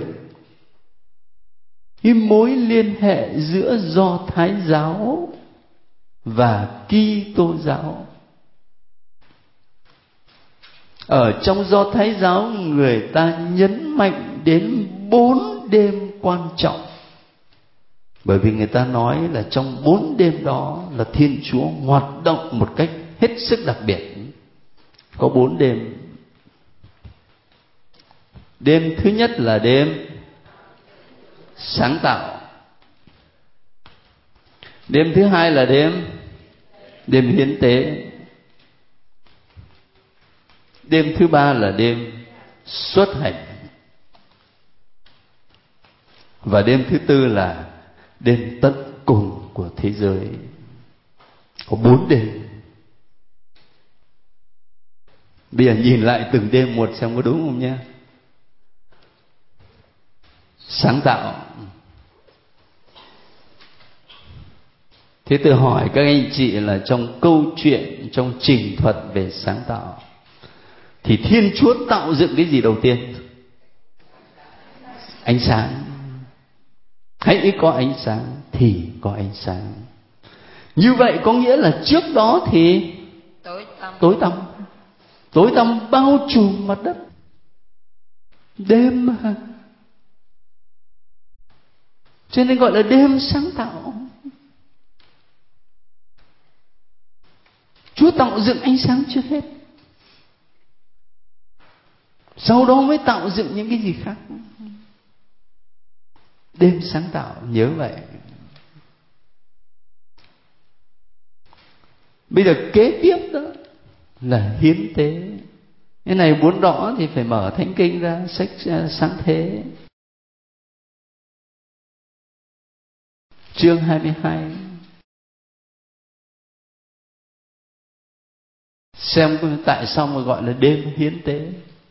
[SPEAKER 1] cái mối liên hệ giữa Do Thái giáo và Kitô giáo. Ở trong Do Thái giáo, người ta nhấn mạnh đến bốn đêm quan trọng. Bởi vì người ta nói là trong bốn đêm đó là Thiên Chúa hoạt động một cách hết sức đặc biệt. Có bốn đêm. Đêm thứ nhất là đêm sáng tạo. Đêm thứ hai là đêm đêm hiến tế. Đêm thứ ba là đêm xuất hành. Và đêm thứ tư là đêm tận cùng của thế giới. Có bốn đêm. Bây giờ nhìn lại từng đêm một xem có đúng không nhé. Sáng tạo. Thế tôi hỏi các anh chị là trong câu chuyện, trong trình thuật về sáng tạo, thì Thiên Chúa tạo dựng cái gì đầu tiên? Ánh sáng. Hãy có ánh sáng thì có ánh sáng. Như vậy có nghĩa là trước đó thì
[SPEAKER 2] tối tăm.
[SPEAKER 1] Tối tăm, tối tăm bao trùm mặt đất. Đêm mà. Cho nên gọi là đêm sáng tạo. Chúa tạo dựng ánh sáng trước hết, sau đó mới tạo dựng những cái gì khác. Đêm sáng tạo, nhớ vậy. Bây giờ kế tiếp đó là hiến tế. Cái này muốn rõ thì phải mở Thánh Kinh ra, sách Sáng Thế chương hai mươi hai, xem tại sao mà gọi là đêm hiến tế.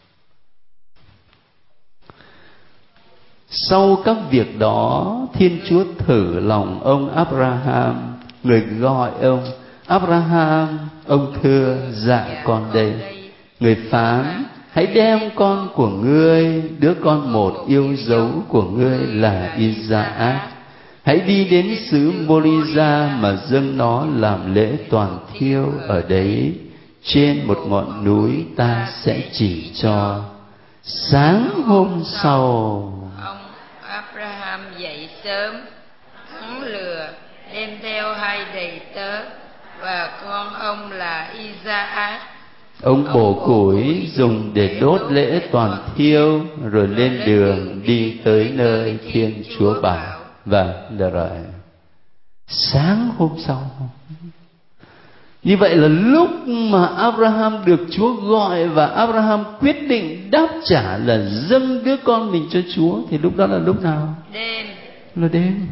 [SPEAKER 1] Sau các việc đó, Thiên Chúa thử lòng ông Abraham, người gọi ông. Abraham, ông thưa: dạ con đây. Người phán: hãy đem con của ngươi, đứa con một yêu dấu của ngươi là Isaac, hãy đi đến xứ Moriah mà dâng nó làm lễ toàn thiêu ở đấy, trên một ngọn núi ta sẽ chỉ cho. Sáng hôm sau,
[SPEAKER 2] ông Abraham dậy sớm, hắn lừa đem theo hai đầy tớ và con ông là Isaac.
[SPEAKER 1] Ông bổ củi dùng để đốt lễ toàn thiêu, rồi lên đường đi tới nơi Thiên Chúa bảo. Vâng, được rồi. Sáng hôm sau. Như vậy là lúc mà Abraham được Chúa gọi và Abraham quyết định đáp trả là dâng đứa con mình cho Chúa, thì lúc đó là lúc nào?
[SPEAKER 2] Đêm.
[SPEAKER 1] Là đêm.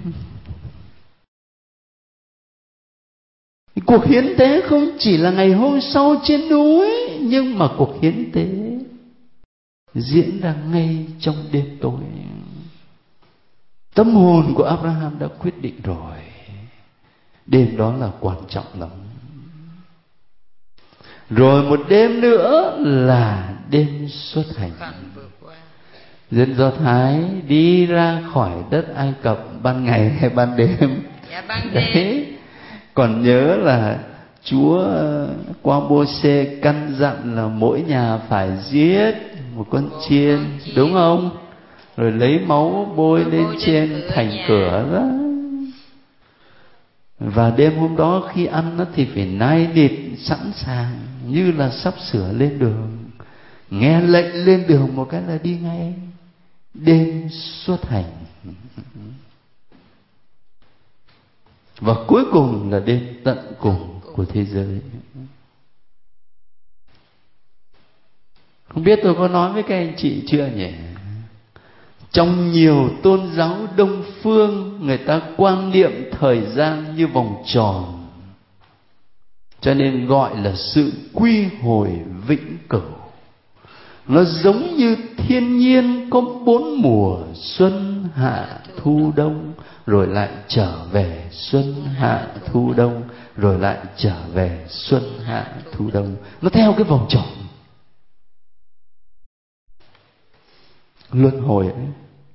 [SPEAKER 1] Cuộc hiến tế không chỉ là ngày hôm sau trên núi, nhưng mà cuộc hiến tế diễn ra ngay trong đêm tối. Tâm hồn của Abraham đã quyết định rồi. Đêm đó là quan trọng lắm. Rồi một đêm nữa là đêm xuất hành. Dân Do Thái đi ra khỏi đất Ai Cập ban ngày hay ban đêm?
[SPEAKER 2] Dạ ban đêm.
[SPEAKER 1] Đấy. Còn nhớ là Chúa qua Mô-sê căn dặn là mỗi nhà phải giết một con chiên, đúng không? Rồi lấy máu bôi lên trên thành cửa đó. Và đêm hôm đó khi ăn nó thì phải nai nịt sẵn sàng, như là sắp sửa lên đường. Nghe lệnh lên đường một cái là đi ngay. Đêm xuất hành. Và cuối cùng là đêm tận cùng của thế giới. Không biết tôi có nói với các anh chị chưa nhỉ? Trong nhiều tôn giáo Đông phương, người ta quan niệm thời gian như vòng tròn, cho nên gọi là sự quy hồi vĩnh cửu. Nó giống như thiên nhiên có bốn mùa xuân hạ thu đông, rồi lại trở về xuân hạ thu đông, rồi lại trở về xuân hạ thu đông. Nó theo cái vòng tròn luân hồi ấy.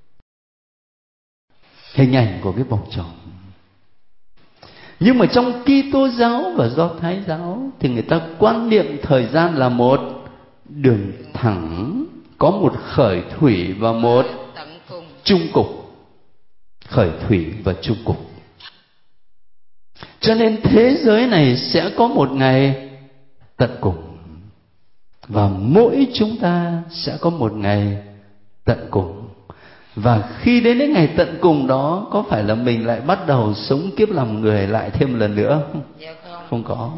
[SPEAKER 1] Hình ảnh của cái vòng tròn. Nhưng mà trong Kitô giáo và Do Thái giáo thì người ta quan niệm thời gian là một đường thẳng, có một khởi thủy và một chung cục. Khởi thủy và chung cục. Cho nên thế giới này sẽ có một ngày tận cùng, và mỗi chúng ta sẽ có một ngày tận cùng. Và khi đến đến ngày tận cùng đó, có phải là mình lại bắt đầu sống kiếp làm người lại thêm một lần nữa không?
[SPEAKER 2] Dạ không.
[SPEAKER 1] Không có.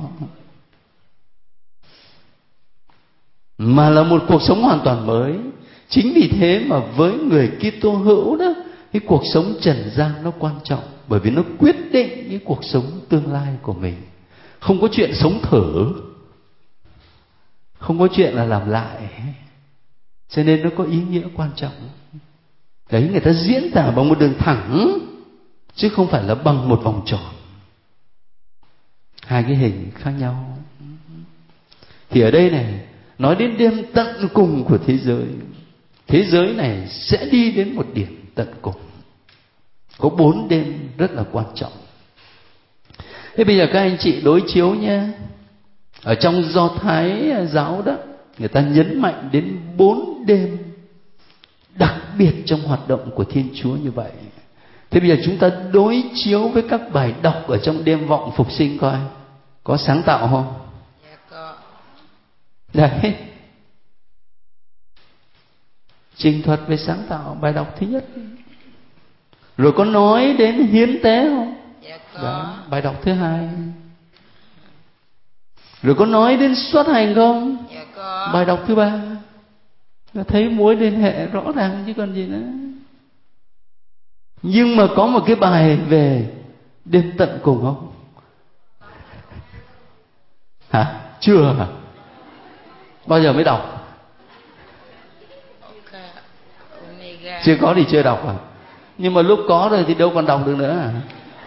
[SPEAKER 1] Mà là một cuộc sống hoàn toàn mới. Chính vì thế mà với người Kitô hữu đó, cái cuộc sống trần gian nó quan trọng, bởi vì nó quyết định cái cuộc sống tương lai của mình. Không có chuyện sống thử, không có chuyện là làm lại, cho nên nó có ý nghĩa quan trọng. Đấy, người ta diễn tả bằng một đường thẳng, chứ không phải là bằng một vòng tròn. Hai cái hình khác nhau. Thì ở đây này, nói đến đêm tận cùng của thế giới. Thế giới này sẽ đi đến một điểm tận cùng. Có bốn đêm rất là quan trọng. Thế bây giờ các anh chị đối chiếu nhé. Ở trong Do Thái giáo đó, người ta nhấn mạnh đến bốn đêm đặc biệt trong hoạt động của Thiên Chúa như vậy. Thế bây giờ chúng ta đối chiếu với các bài đọc ở trong đêm vọng phục sinh coi, có sáng tạo không?
[SPEAKER 2] Dạ có.
[SPEAKER 1] Đấy, trình thuật về sáng tạo, bài đọc thứ nhất. Rồi có nói đến hiến tế không?
[SPEAKER 2] Dạ có.
[SPEAKER 1] Đó, bài đọc thứ hai. Rồi có nói đến xuất hành không?
[SPEAKER 2] Dạ có.
[SPEAKER 1] Bài đọc thứ ba. Thấy mối liên hệ rõ ràng chứ còn gì nữa. Nhưng mà có một cái bài về đêm tận cùng không? Hả? Chưa hả? Bao giờ mới đọc?
[SPEAKER 2] Omega.
[SPEAKER 1] Chưa có thì chưa đọc à? Nhưng mà lúc có rồi thì đâu còn đọc được nữa à?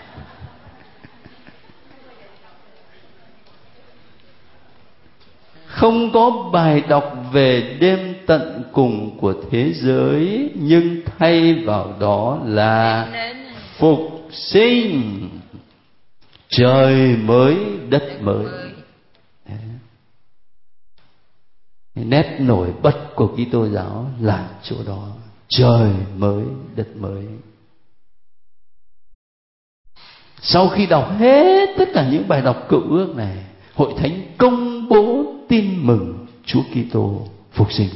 [SPEAKER 1] Không có bài đọc về đêm tận cùng của thế giới, nhưng thay vào đó là phục sinh, trời mới đất mới. nét nổi bật của Kitô giáo là chỗ đó, trời mới đất mới. Sau khi đọc hết tất cả những bài đọc Cựu Ước này, Hội Thánh công bố tin mừng Chúa Kitô phục sinh.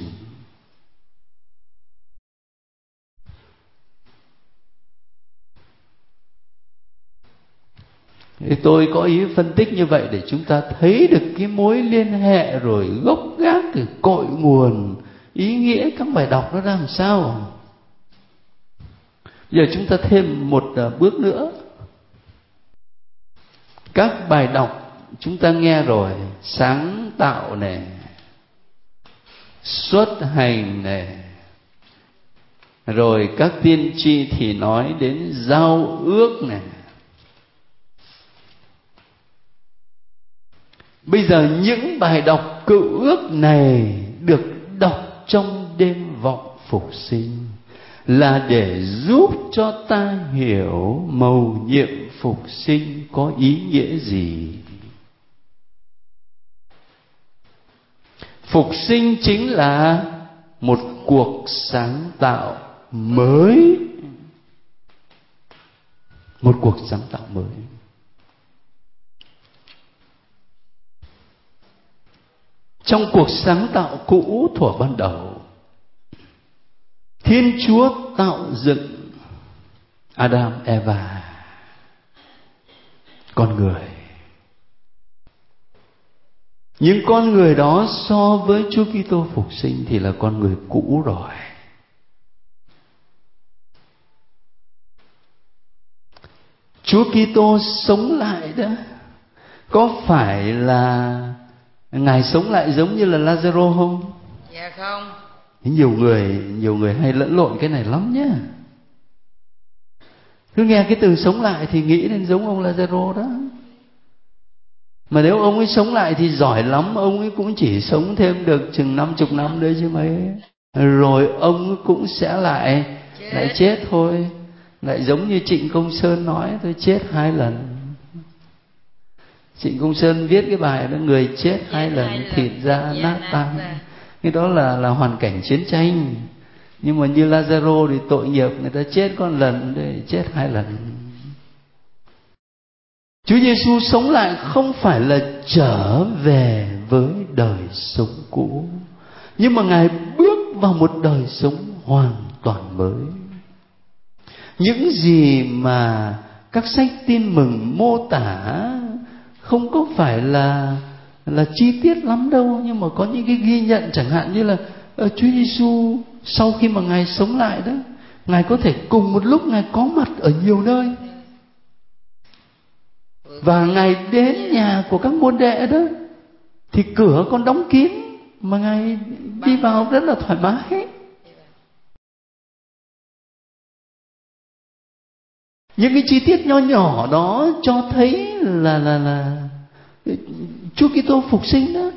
[SPEAKER 1] Thì tôi có ý phân tích như vậy để chúng ta thấy được cái mối liên hệ rồi gốc gác, từ cội nguồn, ý nghĩa các bài đọc nó ra làm sao. Giờ chúng ta thêm một bước nữa. Các bài đọc chúng ta nghe rồi, sáng tạo này, xuất hành này, rồi các tiên tri thì nói đến giao ước này. Bây giờ những bài đọc Cựu Ước này được đọc trong đêm vọng phục sinh là để giúp cho ta hiểu mầu nhiệm phục sinh có ý nghĩa gì. Phục sinh chính là một cuộc sáng tạo mới. Một cuộc sáng tạo mới. Trong cuộc sáng tạo cũ thuở ban đầu, Thiên Chúa tạo dựng Adam, Eva, con người. Nhưng con người đó so với Chúa Kitô phục sinh thì là con người cũ rồi. Chúa Kitô sống lại đó, có phải là Ngài sống lại giống như là Lazaro không?
[SPEAKER 2] Dạ không.
[SPEAKER 1] Nhiều người nhiều người hay lẫn lộn cái này lắm nhé. Cứ nghe cái từ sống lại thì nghĩ đến giống ông Lazaro đó. Mà nếu ông ấy sống lại thì giỏi lắm, ông ấy cũng chỉ sống thêm được chừng năm chục năm đấy chứ mấy. Rồi ông ấy cũng sẽ lại chết. lại chết thôi. Lại giống như Trịnh Công Sơn nói, tôi chết hai lần. Trịnh Công Sơn viết cái bài đó, người chết, chết hai lần, hai lần thịt da nát tan. Cái đó là là hoàn cảnh chiến tranh. Nhưng mà như Lazaro thì tội nghiệp, người ta chết có một lần để chết hai lần. Chúa Giêsu sống lại không phải là trở về với đời sống cũ, nhưng mà Ngài bước vào một đời sống hoàn toàn mới. Những gì mà các sách tin mừng mô tả không có phải là là chi tiết lắm đâu, nhưng mà có những cái ghi nhận, chẳng hạn như là uh, Chúa Giêsu sau khi mà Ngài sống lại đó, Ngài có thể cùng một lúc Ngài có mặt ở nhiều nơi. Và Ngài đến nhà của các môn đệ đó thì cửa còn đóng kín, mà Ngài đi vào rất là thoải mái. Những cái chi tiết nho nhỏ đó cho thấy là là là Chúa Kitô phục sinh đó,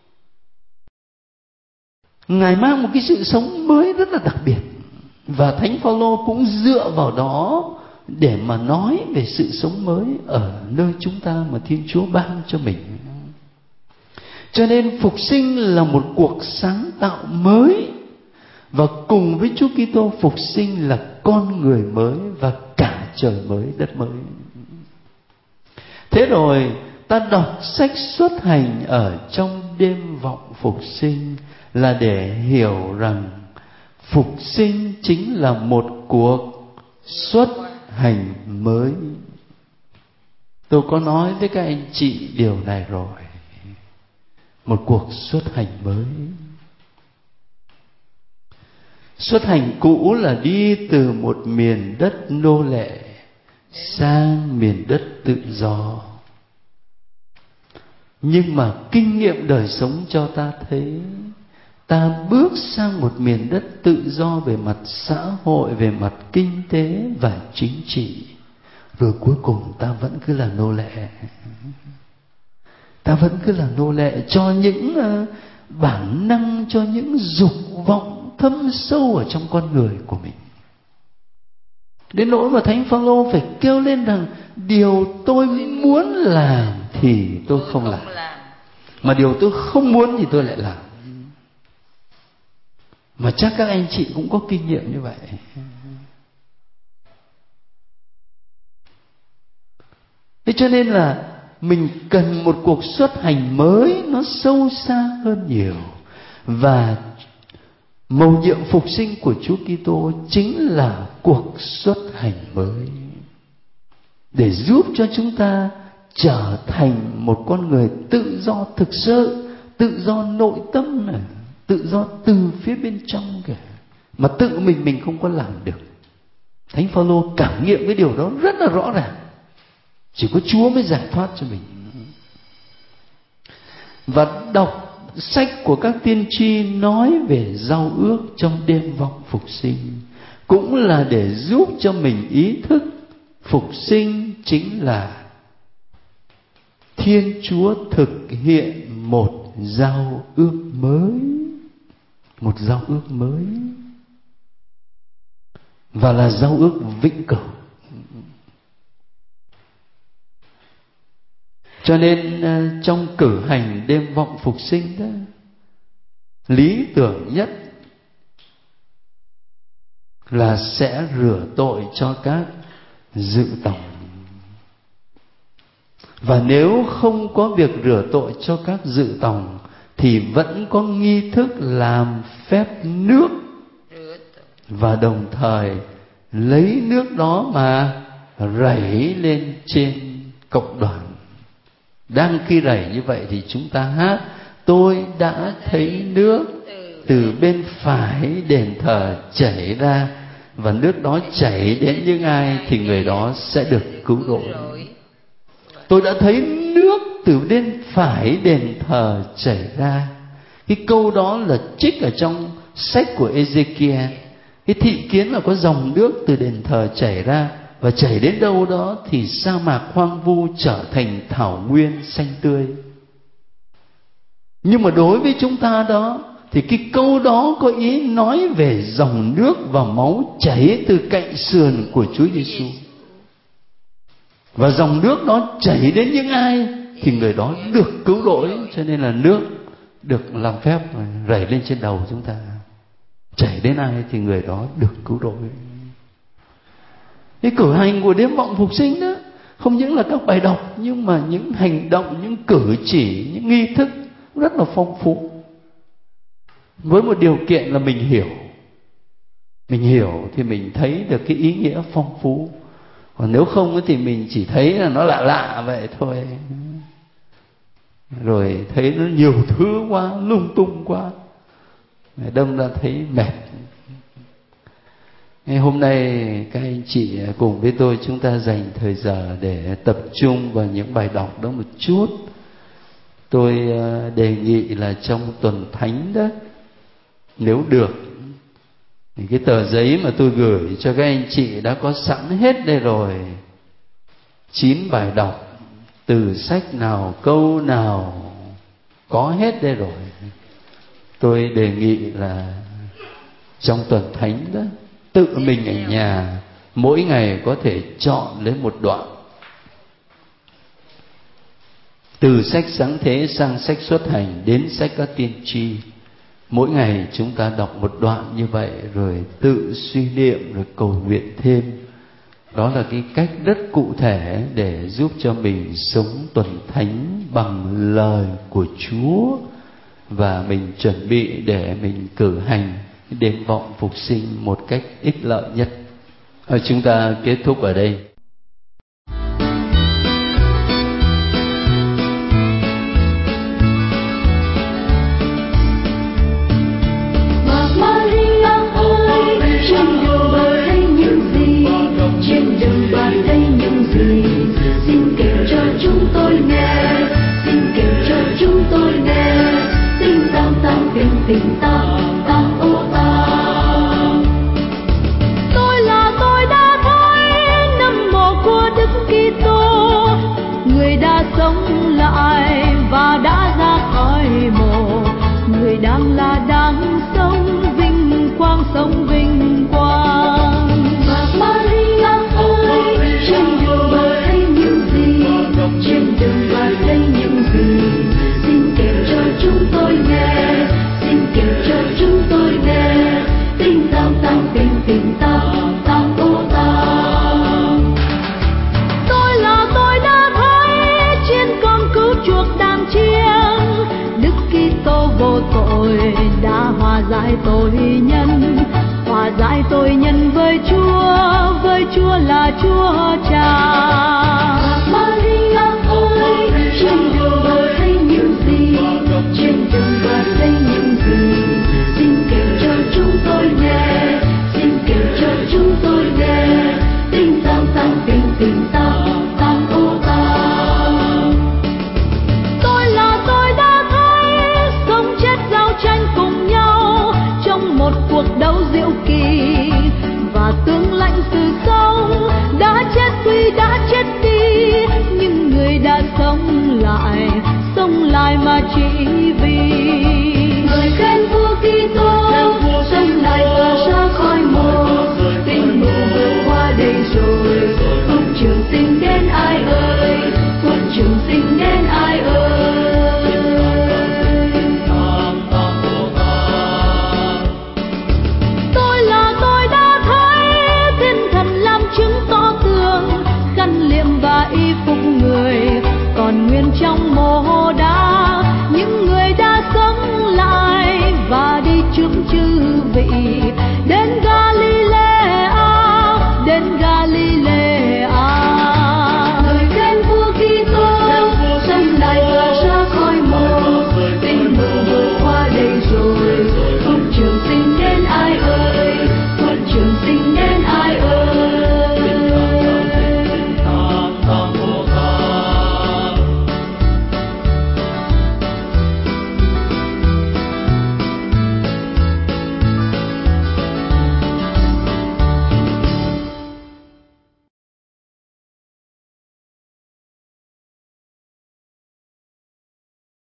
[SPEAKER 1] Ngài mang một cái sự sống mới rất là đặc biệt. Và Thánh Phaolô cũng dựa vào đó để mà nói về sự sống mới ở nơi chúng ta mà Thiên Chúa ban cho mình. Cho nên phục sinh là một cuộc sáng tạo mới, và cùng với Chúa Kitô phục sinh là con người mới và cả trời mới đất mới. Thế rồi ta đọc sách Xuất Hành ở trong đêm vọng phục sinh là để hiểu rằng phục sinh chính là một cuộc xuất hành mới. Tôi có nói với các anh chị điều này rồi. Một cuộc xuất hành mới. Xuất hành cũ là đi từ một miền đất nô lệ sang miền đất tự do. Nhưng mà kinh nghiệm đời sống cho ta thấy ta bước sang một miền đất tự do về mặt xã hội, về mặt kinh tế và chính trị. Rồi cuối cùng ta vẫn cứ là nô lệ. Ta vẫn cứ là nô lệ cho những uh, bản năng, cho những dục vọng thâm sâu ở trong con người của mình. Đến nỗi mà Thánh Phaolô phải kêu lên rằng điều tôi muốn làm thì tôi không làm, mà điều tôi không muốn thì tôi lại làm. Mà chắc các anh chị cũng có kinh nghiệm như vậy. Thế cho nên là mình cần một cuộc xuất hành mới, nó sâu xa hơn nhiều. Và mầu nhiệm phục sinh của Chúa Kitô chính là cuộc xuất hành mới, để giúp cho chúng ta trở thành một con người tự do thực sự, tự do nội tâm này, tự do từ phía bên trong kìa, mà tự mình mình không có làm được. Thánh Phaolô cảm nghiệm cái điều đó rất là rõ ràng. Chỉ có Chúa mới giải thoát cho mình. Và đọc sách của các tiên tri nói về giao ước trong đêm vọng phục sinh cũng là để giúp cho mình ý thức phục sinh chính là Thiên Chúa thực hiện một giao ước mới, một giao ước mới, và là giao ước vĩnh cửu. Cho nên trong cử hành đêm vọng phục sinh đó, lý tưởng nhất là sẽ rửa tội cho các dự tòng. Và nếu không có việc rửa tội cho các dự tòng thì vẫn có nghi thức làm phép nước, và đồng thời lấy nước đó mà rảy lên trên cộng đoàn. Đang khi rảy như vậy thì chúng ta hát: tôi đã thấy nước từ bên phải đền thờ chảy ra, và nước đó chảy đến những ai thì người đó sẽ được cứu độ. Tôi đã thấy nước từ bên phải đền thờ chảy ra. Cái câu đó là trích ở trong sách của Ê-dê-ki-el. Cái thị kiến là có dòng nước từ đền thờ chảy ra, và chảy đến đâu đó thì sa mạc hoang vu trở thành thảo nguyên xanh tươi. Nhưng mà đối với chúng ta đó thì cái câu đó có ý nói về dòng nước và máu chảy từ cạnh sườn của Chúa Giêsu. Và dòng nước đó chảy đến những ai thì người đó được cứu rỗi. Cho nên là nước được làm phép rảy lên trên đầu chúng ta, chảy đến ai thì người đó được cứu rỗi. Cái cử hành của đêm vọng phục sinh đó không những là các bài đọc, nhưng mà những hành động, những cử chỉ, những nghi thức rất là phong phú. Với một điều kiện là mình hiểu. Mình hiểu thì mình thấy được cái ý nghĩa phong phú. Còn nếu không thì mình chỉ thấy là nó lạ lạ vậy thôi, rồi thấy nó nhiều thứ quá, lung tung quá, đâm ra thấy mệt. Hôm nay các anh chị cùng với tôi, chúng ta dành thời giờ để tập trung vào những bài đọc đó một chút. Tôi đề nghị là trong tuần thánh đó, nếu được, thì cái tờ giấy mà tôi gửi cho các anh chị đã có sẵn hết đây rồi. Chín bài đọc, từ sách nào, câu nào, có hết đây rồi. Tôi đề nghị là trong tuần thánh đó, tự mình ở nhà mỗi ngày có thể chọn lấy một đoạn, từ sách Sáng Thế sang sách Xuất Hành đến sách các tiên tri. Mỗi ngày chúng ta đọc một đoạn như vậy, rồi tự suy niệm, rồi cầu nguyện thêm. Đó là cái cách rất cụ thể để giúp cho mình sống tuần thánh bằng lời của Chúa, và mình chuẩn bị để mình cử hành đêm vọng phục sinh một cách ích lợi nhất. Rồi chúng ta kết thúc ở đây.
[SPEAKER 3] Tình tam tam ô tam, tôi là tôi đã thấy năm mộ của Đức Kitô, người đã sống lại và đã ra khỏi mộ, người đang là đang sống vinh quang, sống vinh quang. Và Maria ơi, trên đường bà thấy những gì, trên đường bà thấy những gì, xin kể cho chúng tôi nghe, xin kể cho chúng tôi nghe. tội nhân, hòa giải tội nhân với Chúa, với Chúa là Chúa Cha.